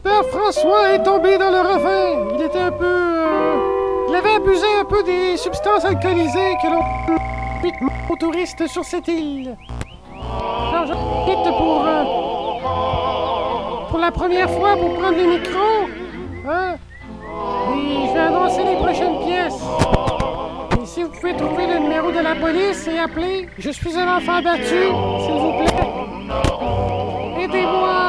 père François est tombé dans le ravin. Il était un peu... il avait abusé un peu des substances alcoolisées que l'on invite aux touristes sur cette île. Alors je quitte pour la première fois pour prendre le micro. Hein? Et je vais annoncer les prochaines pièces. Et si vous pouvez trouver le numéro de la police et appeler, je suis un enfant battu, s'il vous plaît. Aidez-moi!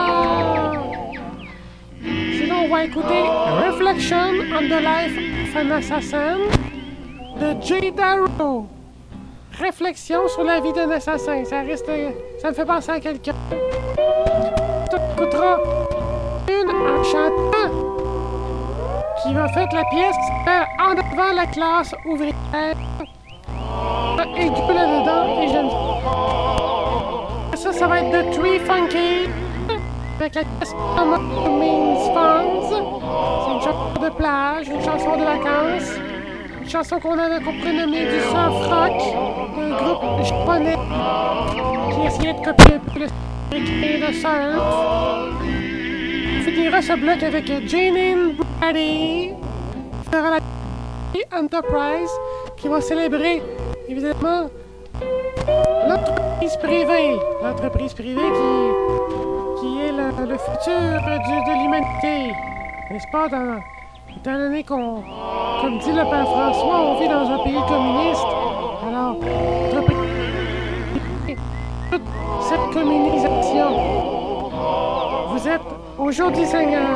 Sinon, on va écouter Reflection on the Life of an Assassin de Jay Darrow. Réflexion sur la vie d'un assassin. Ça me fait penser à quelqu'un. Tu écouteras une en chantant qui va faire la pièce qui s'appelle En avant la classe ouvrière. Et du coup là-dedans, et j'aime ça. Ça va être de Tree Funky avec la pièce Among Means Funds. C'est une chanson de plage, une chanson de vacances. Une chanson qu'on pourrait nommer du soft rock d'un groupe japonais qui essayait de copier un peu le style et le surf. On finira ce bloc avec Janine Brady, qui fera la Enterprise, qui va célébrer évidemment l'entreprise privée. L'entreprise privée qui est le futur de l'humanité. N'est-ce pas, étant donné qu'on, comme dit le père François, on vit dans un pays communiste. Alors, toute cette communisation, vous êtes au jour du Seigneur.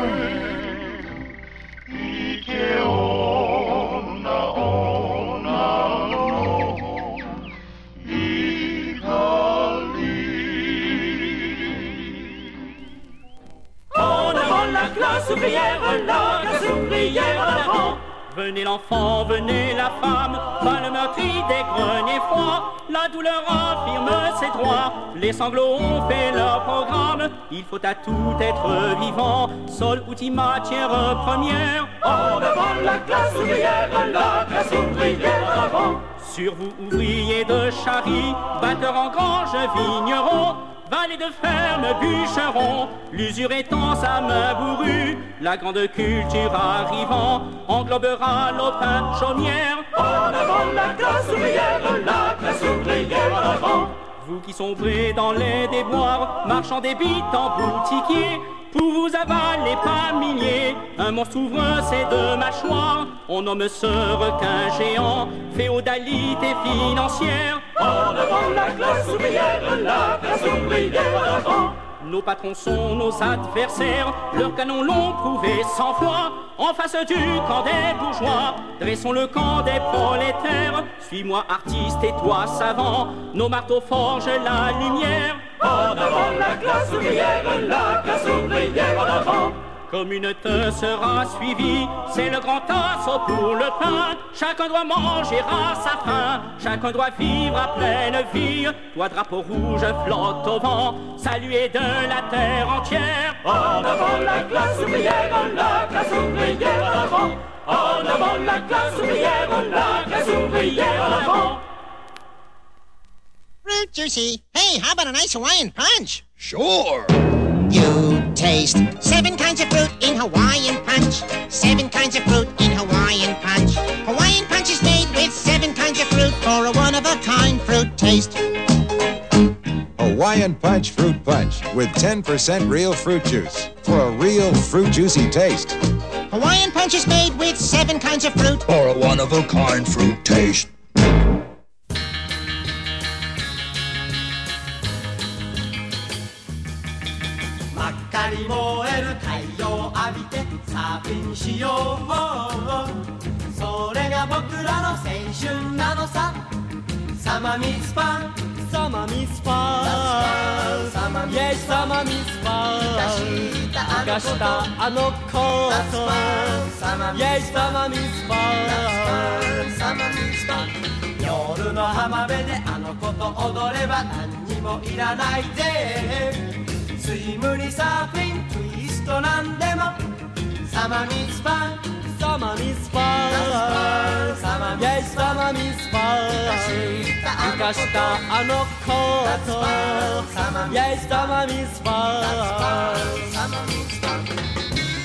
Ouvrière, la classe ouvrière en avant. Venez l'enfant, venez la femme, pas le meurtri des greniers froids. La douleur affirme ses droits, les sanglots ont fait leur programme. Il faut à tout être vivant, sol, outil, matière première. En avant la classe ouvrière, la classe ouvrière en avant. Sur vous ouvriers de charrie, batteurs en grange, vignerons, vallées de ferme, bûcherons, l'usure étend sa main bourrue, la grande culture arrivant englobera l'opin chaumière. En avant la classe ouvrière, la classe ouvrière en avant. Vous qui sombrez dans les déboires, marchands des en boutiquiers, pour vous avaler par milliers, un monstre ouvre ses deux mâchoires. On nomme ce requin géant, féodalité financière. En avant la classe ouvrière, la classe ouvrière en avant. Nos patrons sont nos adversaires, leurs canons l'ont prouvé 100 fois. En face du camp des bourgeois, dressons le camp des prolétaires. Suis-moi artiste et toi savant, nos marteaux forgent la lumière. En avant la classe ouvrière, la classe ouvrière en avant. Comme une te sera suivie, c'est le grand assaut pour le pain. Chacun doit manger à sa faim, chacun doit vivre à pleine vie. Toi drapeau rouge flotte au vent, salué de la terre entière. En avant la classe ouvrière, la classe ouvrière en avant. En avant la classe ouvrière, la classe ouvrière en avant. Fruit juicy. Hey, how about a nice Hawaiian punch? Sure. You taste 7 kinds of fruit in Hawaiian punch. 7 kinds of fruit in Hawaiian punch. Hawaiian punch is made with 7 kinds of fruit for a one-of-a-kind fruit taste. Hawaiian Punch Fruit Punch with 10% real fruit juice for a real fruit juicy taste. Hawaiian punch is made with 7 kinds of fruit for a one-of-a-kind fruit taste. 真っ赤に燃える太陽浴びて旅しようそれが僕らの青春なのさサマミスパンサマミスパンイェイサマミスパン生かしたあの子とイェイサマミスパン夜の浜辺であの子と踊れば何にもいらないぜスイムにサーフィンツイストなんでもサマミスパンサマミスパンイェイサマミスパン生かしたあの子とイェイサマミスパン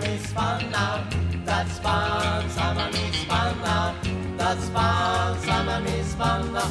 means fun now. That's fun, summer means fun now. That's fun, summer means fun now.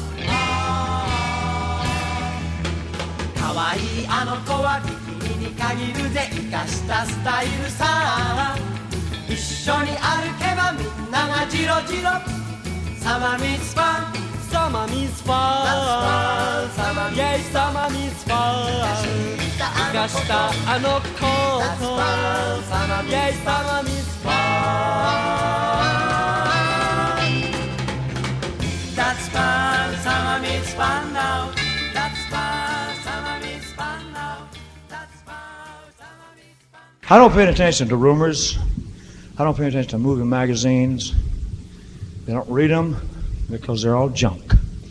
かわいいあの子はビキニに限るぜ生かしたスタイルさ。一緒に歩けばみんながジロジロ。Summer means fun. Summer means fun. That's fun. Summer means fun. Summer means fun. 生かしたあの子と。That's fun. Summer means fun. Summer means fun. That's fun. Summer means fun now. That's fun. Summer means fun now. That's fun. Summer means fun. I don't pay attention to rumors. I don't pay attention to movie magazines. I don't read them because they're all junk.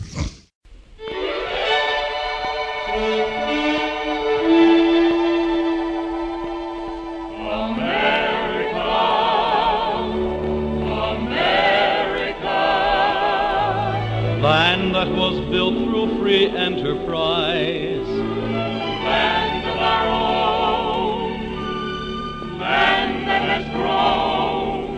Land that was built through free enterprise. Land of our own. Land that has grown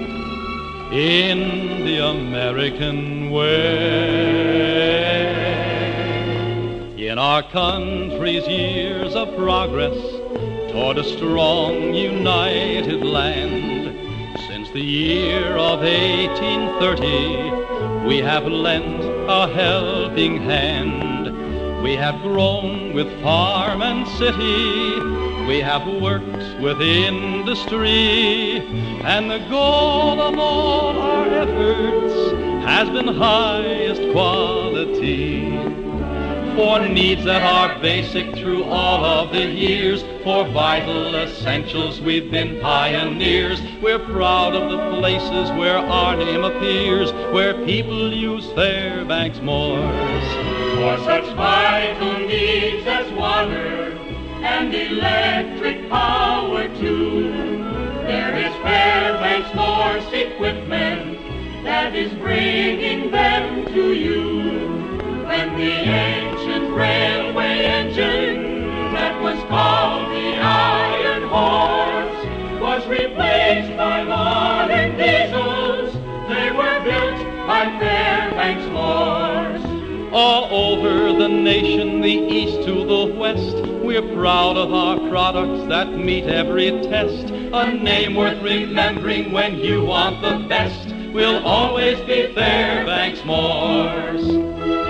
In the American way. In our country's years of progress toward a strong, united land, since the year of 1830, we have lent a helping hand. We have grown with farm and city. We have worked with industry. And the goal of all our efforts has been highest quality. For needs that are basic through all of the years, for vital essentials we've been pioneers. We're proud of the places where our name appears, where people use Fairbanks Moors. for such vital needs as water and electric power too. There is Fairbanks Morse equipment that is bringing them to you. When the ancient railway engine that was called the Iron Horse was replaced by modern diesels, they were built by Fairbanks Morse. All over the nation, the east to the west, we're proud of our products that meet every test. A name worth remembering when you want the best will always be Fairbanks Morse.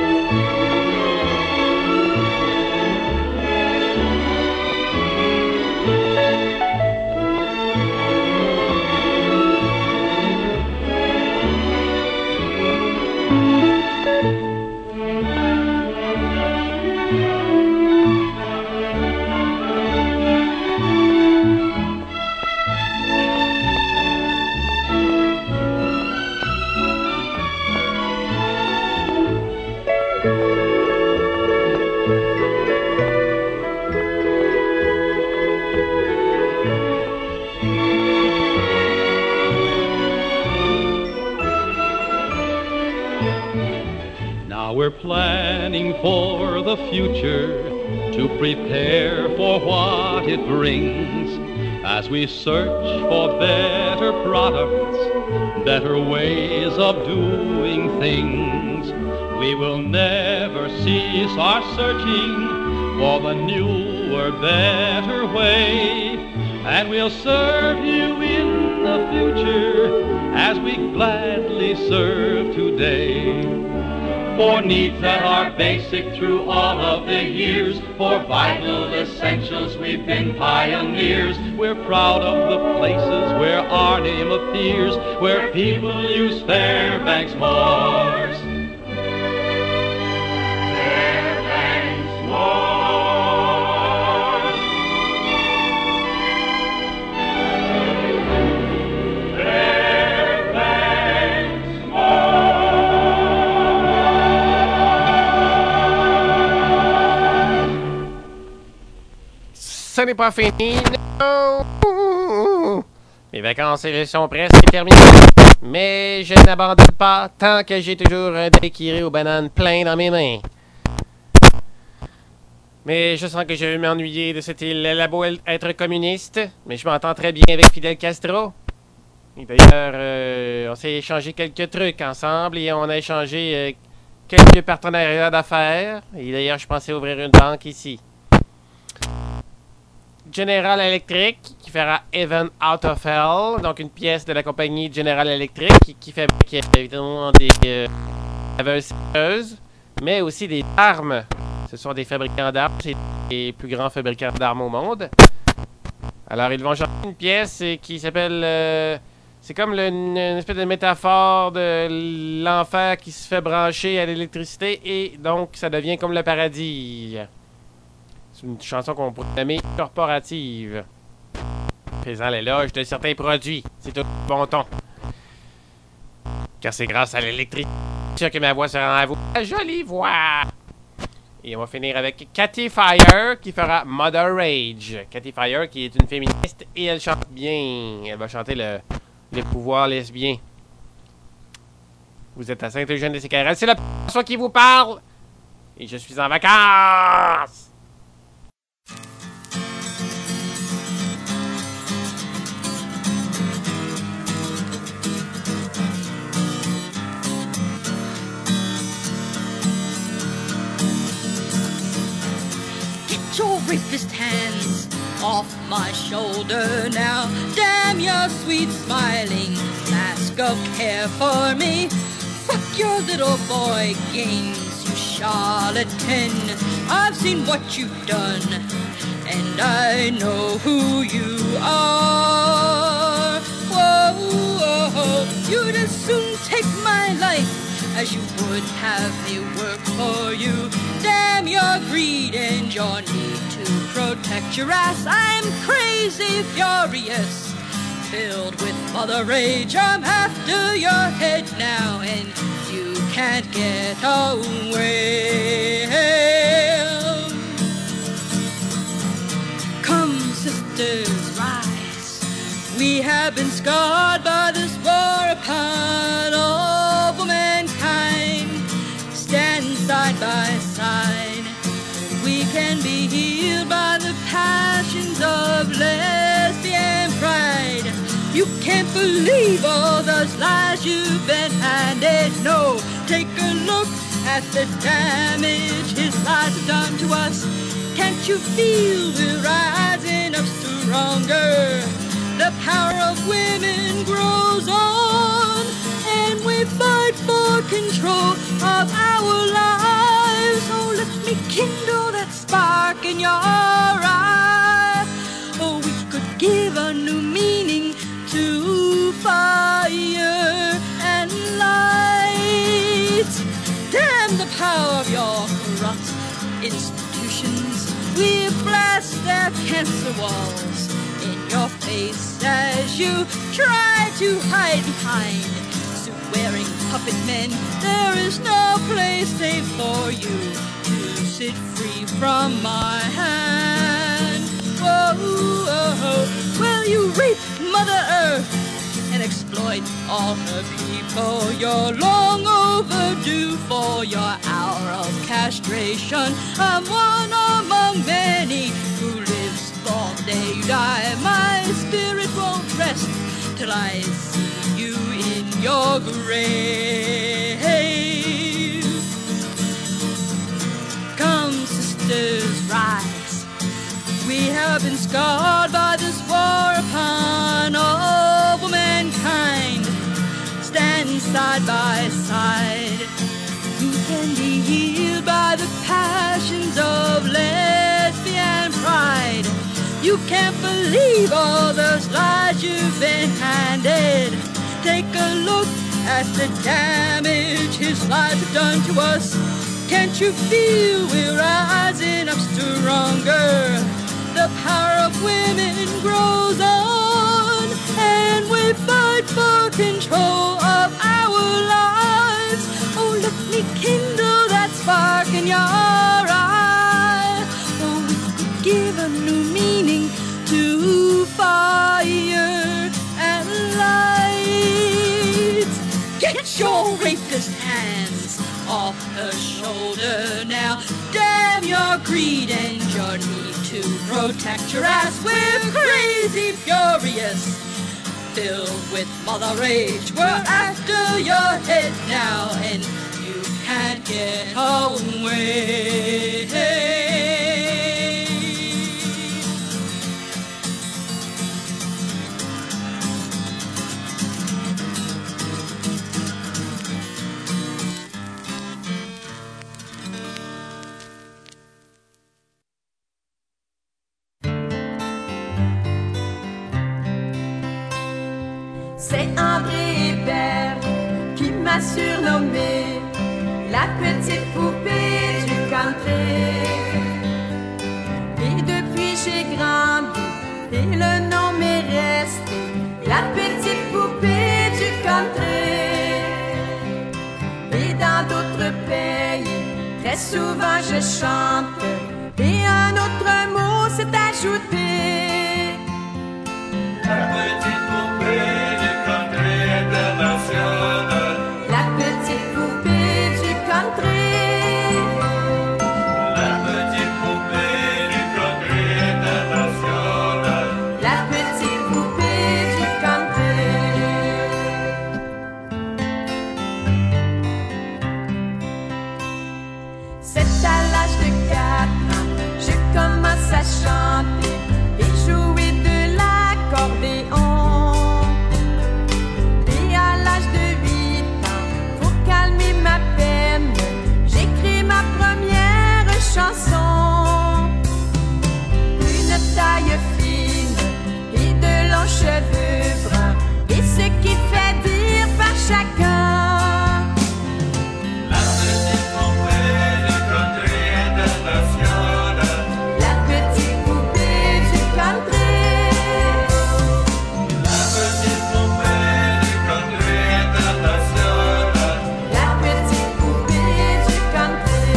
We're planning for the future to prepare for what it brings as we search for better products, better ways of doing things. We will never cease our searching for the newer, better way, and we'll serve you in the future as we gladly serve today. For needs that are basic through all of the years, for vital essentials we've been pioneers. We're proud of the places where our name appears, where people use Fairbanks Morse. Fairbanks Morse. Ce n'est pas fini, non! Mes vacances sont presque terminées, mais je n'abandonne pas tant que j'ai toujours un daiquiri aux bananes plein dans mes mains. Mais je sens que je vais m'ennuyer de cette île. Elle a beau être communiste, mais je m'entends très bien avec Fidel Castro. Et d'ailleurs, on s'est échangé quelques trucs ensemble et on a échangé quelques partenariats d'affaires. Et d'ailleurs, je pensais ouvrir une banque ici. General Electric, qui fera Heaven Out of Hell, donc une pièce de la compagnie General Electric, qui fabrique évidemment des laveuses, mais aussi des armes. Ce sont des fabricants d'armes, c'est les plus grands fabricants d'armes au monde. Alors, ils vont chanter une pièce qui s'appelle... c'est comme une espèce de métaphore de l'enfer qui se fait brancher à l'électricité et donc ça devient comme le paradis. C'est une chanson qu'on pourrait nommer corporative. Faisant l'éloge de certains produits. C'est tout bon ton. Car c'est grâce à l'électricité que ma voix se rend à vous. La jolie voix! Et on va finir avec Cathy Fire qui fera Mother Rage. Cathy Fire qui est une féministe et elle chante bien. Elle va chanter les pouvoirs lesbiens. Vous êtes à Saint-Eugène-des-Séquerelles. C'est la personne qui vous parle. Et je suis en vacances. Get your rapist hands off my shoulder now. Damn your sweet smiling mask of care for me. Fuck your little boy games, you charlatan. I've seen what you've done, and I know who you are. Whoa, whoa, you'd as soon take my life as you would have me work for you. Damn your greed and your need to protect your ass. I'm crazy, furious, filled with mother rage. I'm after your head now, and you can't get away. Come, sisters, rise. We have been scarred by this war upon all womankind. Stand side by side. We can be healed by the passions of lesbian pride. You can't believe all those lies you've been handed. No, take a look at the damage his lies have done to us. Can't you feel we're rising up stronger? The power of women grows on, and we fight for control of our lives. Oh, let me kindle that spark in your eye. Oh, we could give a new meaning to fire and light. Damn the power of your corrupt institutions. We blast their cancer walls in your face as you try to hide behind suit-wearing puppet men. There is no place safe for you to sit free from my hand. Whoa, whoa, will you rape Mother Earth and exploit all her people? You're long overdue for your hour of castration. I'm one among many who lives long day die. My spirit won't rest till I see you in your grave. Come, sisters, rise. We have been scarred by this war upon all womankind. Stand side by side. Who can be healed by the passions of lesbian pride? You can't believe all those lies you've been handed. Take a look at the damage his lies have done to us. Can't you feel we're rising up stronger? The power of women grows on, and we fight for control of our lives. Oh, let me kindle that spark in your eye. Oh, we could give a new meaning to fire and light. Get your rapist hands off her shoulder now. Damn your greed and your need to protect your ass. We're crazy, furious, filled with mother rage. We're after your head now, and you can't get away. C'est André Hébert qui m'a surnommé la petite poupée du country. Et depuis j'ai grandi et le nom m'est resté, la petite poupée du country. Et dans d'autres pays, très souvent je chante et un autre mot s'est ajouté. La petite poupée du country international. La petite poupée du country. La petite poupée du country international. La petite poupée du country. C'est à l'âge de 4 ans, je commence à chanter et jouer de l'accordéon. Et à l'âge de 8 ans, pour calmer ma peine, j'écris ma première chanson. Une taille fine et de longs cheveux bruns, et ce qui fait dire par chacun. La petite poupée du country international. La petite poupée du country. La petite poupée du country international. La petite poupée du country.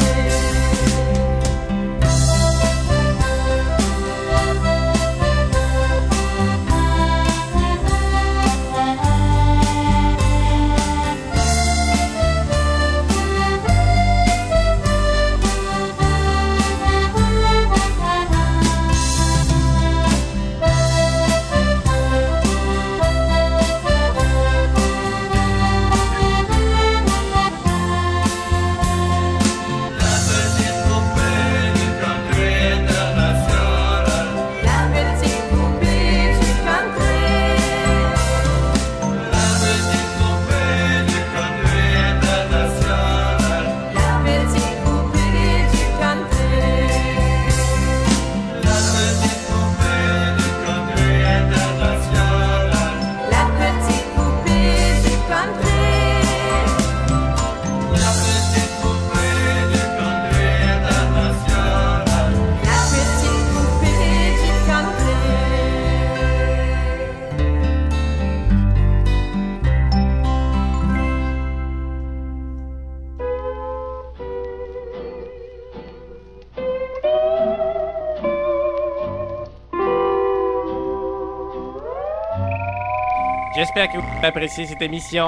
J'espère que vous avez apprécié cette émission.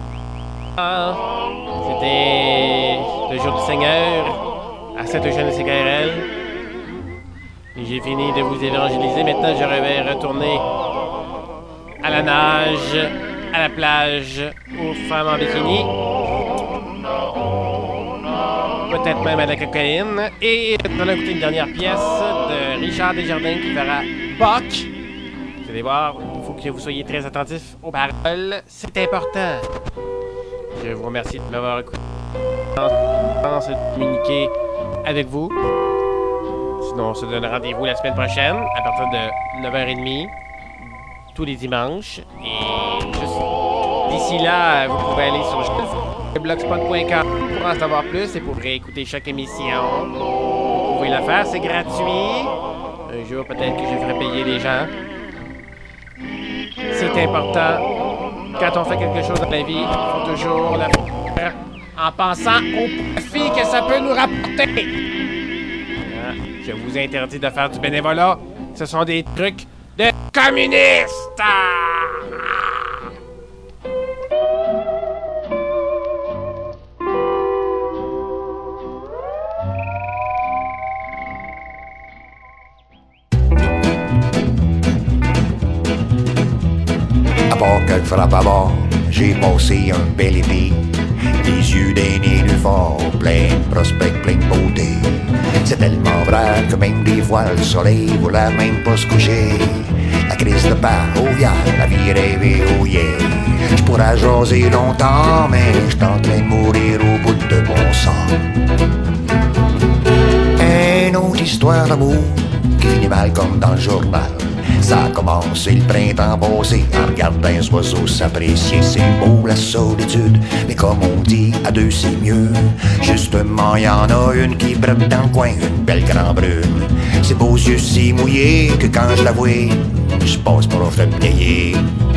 C'était le jour du Seigneur à Saint-Eugène-de-CKRL. Et j'ai fini de vous évangéliser. Maintenant, je vais retourner à la nage, à la plage, aux femmes en bikini. Peut-être même à la cocaïne. Et nous allons écouter une dernière pièce de Richard Desjardins qui fera Buck. Vous allez voir, il faut que vous soyez très attentifs aux paroles. C'est important. Je vous remercie de m'avoir écouté. Je pense communiquer avec vous. Sinon, on se donne rendez-vous la semaine prochaine à partir de 9h30 tous les dimanches. Et juste d'ici là, vous pouvez aller sur blogspot.com pour en savoir plus et pour réécouter chaque émission. Vous pouvez la faire, c'est gratuit. Un jour, peut-être que je ferai payer les gens. C'est important. Quand on fait quelque chose dans la vie, il faut toujours le faire en pensant au profit que ça peut nous rapporter. Je vous interdis de faire du bénévolat. Ce sont des trucs de communistes. gueule frappe à bord. J'ai passé un bel été, les yeux d'un nénuphar, plein de prospects, plein de beauté. C'est tellement vrai que même des fois le soleil voulait même pas se coucher. La crise de part, oh yeah, la vie rêvée, oh yeah. J'pourrais jaser longtemps, mais j'suis en train de mourir au bout de mon sang. Une autre histoire d'amour qui finit mal comme dans le journal. Ça a commencé le printemps passé en regardant les oiseaux s'apprécier. C'est beau la solitude, mais comme on dit, à deux c'est mieux. Justement, y en a une qui brûle dans le coin, une belle grande brune. Ses beaux yeux si mouillés que quand je la vois, je passe proche de me payer.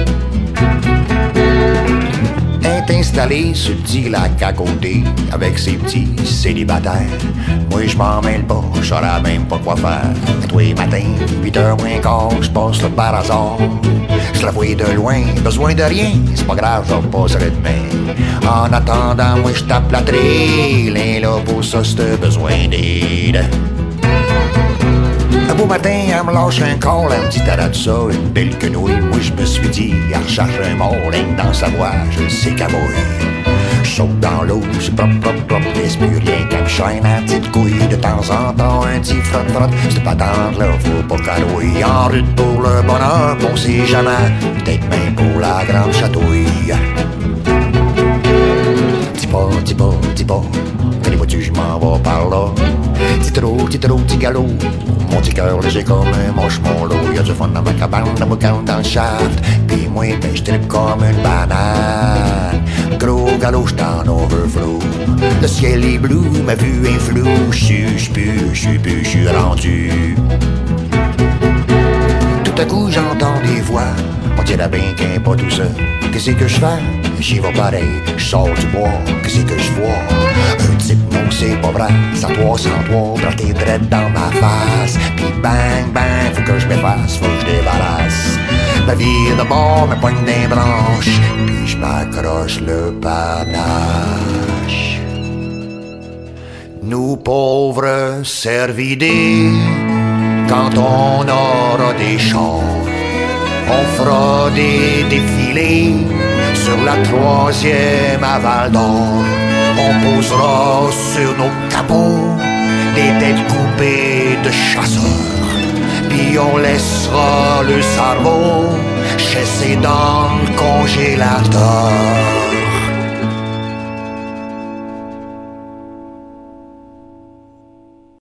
Est installé sur le petit lac à côté avec ses petits célibataires. Moi je m'en mêle pas, je saurais même pas quoi faire. Et tous les matins, 8h moins quart, je passe là par hasard. Je la vois de loin, besoin de rien, c'est pas grave, je repasserai demain. En attendant, moi je tape la trail, et là pour ça c'est besoin d'aide. Un beau matin, elle me lâche un call, elle me dit t'as de ça, une belle quenouille. Moi je me suis dit, elle recherche un mort, dans sa voix, je sais qu'elle mouille. Je saute dans l'eau, c'est propre, propre, propre, laisse plus rien qu'elle me chaîne à petite couille. De temps en temps, un petit frotte-frotte, c'est pas tendre là, faut pas qu'elle rouille. En route pour le bonheur, on sait jamais, peut-être même pour la grande chatouille. Dis pas, allez vois-tu, je m'en vais par là. Petit galop, mon petit cœur léger comme un moche-mon lot. Y'a du fun dans ma cabane, dans mon camp, dans le shaft. Pis moi, ben j'trippe comme une banane. Gros galop, j't'en overflow. Le ciel est bleu, ma vue est floue. J'suis rendu. Tout à coup, j'entends des voix. On dirait bien qu'un pas tout ça. Qu'est-ce que je fais? J'y vais pareil, j'sors du bois. Qu'est-ce que je vois? Un type, non, c'est pas vrai. Sans toi, braqué drette dans ma face. Puis bang, bang, faut que je m'efface, faut que je débarrasse. Ma vie de bord, me poigne des branches. Puis je m'accroche le panache. Nous pauvres servidés, quand on aura des champs, on fera des défilés sur la 3e à Val d'Or. On posera sur nos capots des têtes coupées de chasseurs. Puis on laissera le cerveau chasser dans le congélateur.